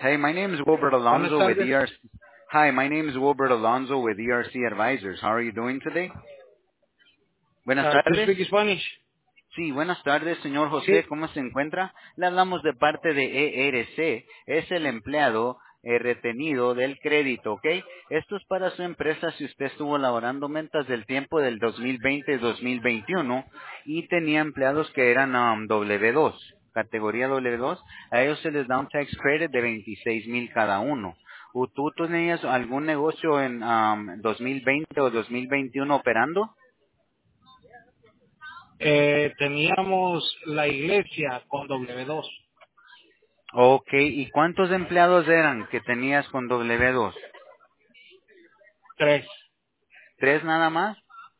Hey, my name is Wilbert Buenas Alonso with tardes. ERC. Hi, my name is Wilbert Alonso with ERC Advisors. How are you doing today? Buenas ¿Tú tardes. speak Spanish? Sí, buenas tardes, señor José. Sí. ¿Cómo se encuentra? Le hablamos de parte de ERC. Es el empleado retenido del crédito, ¿ok? Esto es para su empresa si usted estuvo laborando mentas del tiempo del 2020-2021 y tenía empleados que eran W2, categoría W2. A ellos se les da un tax credit de 26,000 cada uno. ¿O tú tenías algún negocio en 2020 o 2021 operando? Teníamos la iglesia con W2. Ok, ¿y cuántos empleados eran que tenías con W2? 3. ¿Tres nada más?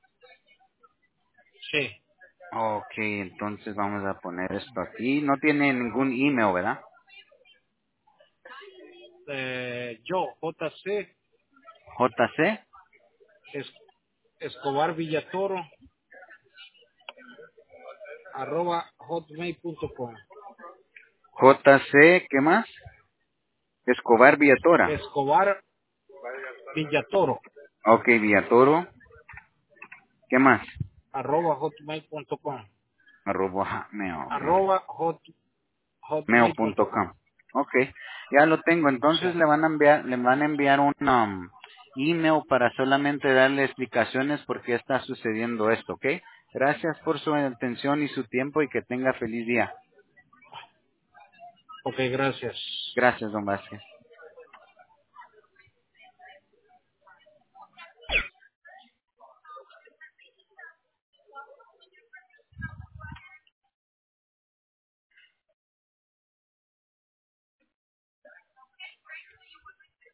Sí. Ok, entonces vamos a poner esto aquí. No tiene ningún email, ¿verdad? Yo, JC, JC, es, Escobar Villatoro, @hotmail.com. JC, ¿qué más? Escobar Villatora. Escobar Villatoro, Ok, Villatoro, ¿qué más? @hotmail.com. Arroba mail, ok. Hotmail.com. Mail.com. Ok, ya lo tengo. Entonces Sí. le van a enviar un email para solamente darle explicaciones por qué está sucediendo esto, ¿ok? Gracias por su atención y su tiempo y que tenga feliz día. Ok, gracias. Gracias, don Vázquez.